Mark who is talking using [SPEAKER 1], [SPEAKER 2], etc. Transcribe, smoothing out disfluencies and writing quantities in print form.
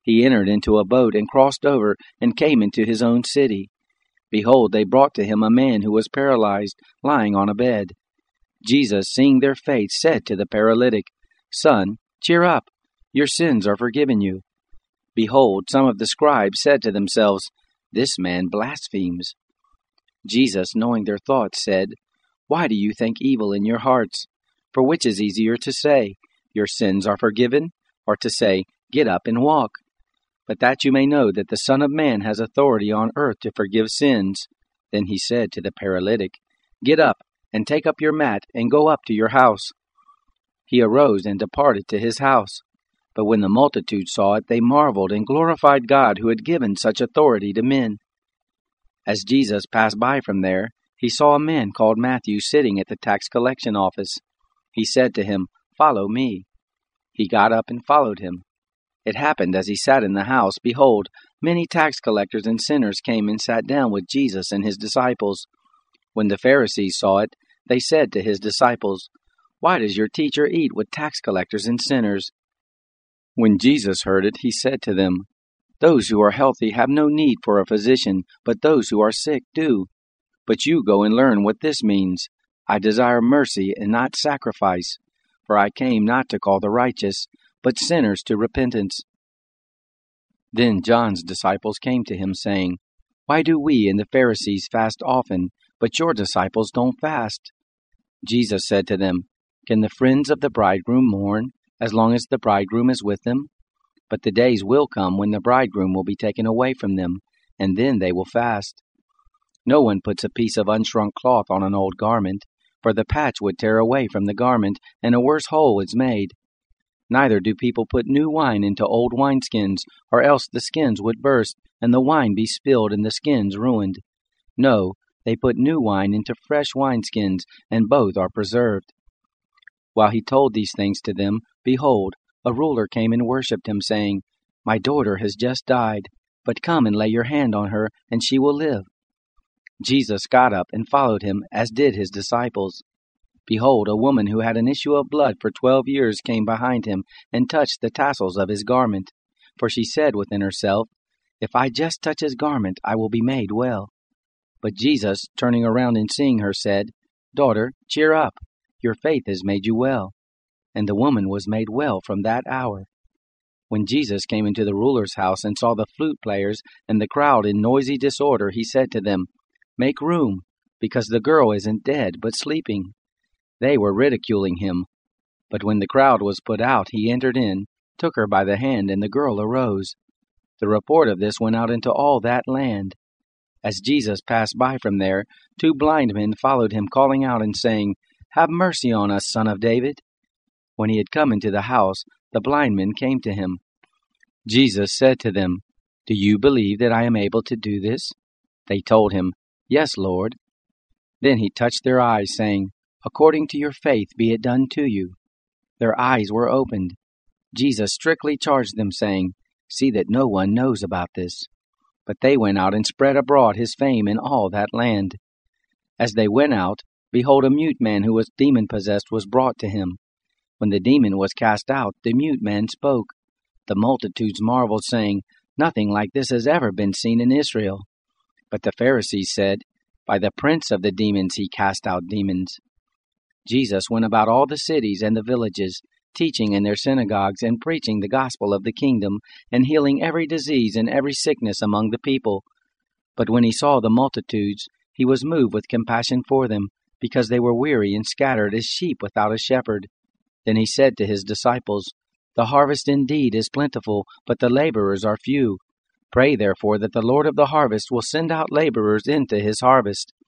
[SPEAKER 1] He entered into a boat and crossed over and came into his own city. Behold, they brought to him a man who was paralyzed, lying on a bed. Jesus, seeing their faith, said to the paralytic, Son, cheer up, your sins are forgiven you. Behold, some of the scribes said to themselves, This man blasphemes. Jesus, knowing their thoughts, said, Why do you think evil in your hearts? For which is easier to say, Your sins are forgiven, or to say, Get up and walk? But that you may know that the Son of Man has authority on earth to forgive sins. Then he said to the paralytic, Get up, and take up your mat, and go up to your house. He arose and departed to his house. But when the multitude saw it, they marveled and glorified God who had given such authority to men. As Jesus passed by from there, he saw a man called Matthew sitting at the tax collection office. He said to him, Follow me. He got up and followed him. It happened as he sat in the house, behold, many tax collectors and sinners came and sat down with Jesus and his disciples. When the Pharisees saw it, they said to his disciples, Why does your teacher eat with tax collectors and sinners? When Jesus heard it, he said to them, Those who are healthy have no need for a physician, but those who are sick do. But you go and learn what this means. I desire mercy and not sacrifice, for I came not to call the righteous, but sinners to repentance. Then John's disciples came to him, saying, Why do we and the Pharisees fast often, but your disciples don't fast? Jesus said to them, Can the friends of the bridegroom mourn, as long as the bridegroom is with them? But the days will come when the bridegroom will be taken away from them, and then they will fast. No one puts a piece of unshrunk cloth on an old garment, for the patch would tear away from the garment, and a worse hole is made. Neither do people put new wine into old wineskins, or else the skins would burst, and the wine be spilled, and the skins ruined. No, they put new wine into fresh wineskins, and both are preserved. While he told these things to them, behold, a ruler came and worshipped him, saying, My daughter has just died, but come and lay your hand on her, and she will live. Jesus got up and followed him, as did his disciples. Behold, a woman who had an issue of blood for 12 years came behind him, and touched the tassels of his garment. For she said within herself, If I just touch his garment, I will be made well. But Jesus, turning around and seeing her, said, Daughter, cheer up, your faith has made you well. And the woman was made well from that hour. When Jesus came into the ruler's house and saw the flute players and the crowd in noisy disorder, he said to them, Make room, because the girl isn't dead, but sleeping. They were ridiculing him. But when the crowd was put out, he entered in, took her by the hand, and the girl arose. The report of this went out into all that land. As Jesus passed by from there, 2 blind men followed him, calling out and saying, Have mercy on us, Son of David. When he had come into the house, the blind men came to him. Jesus said to them, Do you believe that I am able to do this? They told him, Yes, Lord. Then he touched their eyes, saying, According to your faith be it done to you. Their eyes were opened. Jesus strictly charged them, saying, See that no one knows about this. But they went out and spread abroad his fame in all that land. As they went out, behold, a mute man who was demon-possessed was brought to him. When the demon was cast out, the mute man spoke. The multitudes marveled, saying, Nothing like this has ever been seen in Israel. But the Pharisees said, By the prince of the demons he cast out demons. Jesus went about all the cities and the villages, teaching in their synagogues and preaching the gospel of the kingdom, and healing every disease and every sickness among the people. But when he saw the multitudes, he was moved with compassion for them, because they were weary and scattered as sheep without a shepherd. Then he said to his disciples, The harvest indeed is plentiful, but the laborers are few. Pray therefore that the Lord of the harvest will send out laborers into his harvest.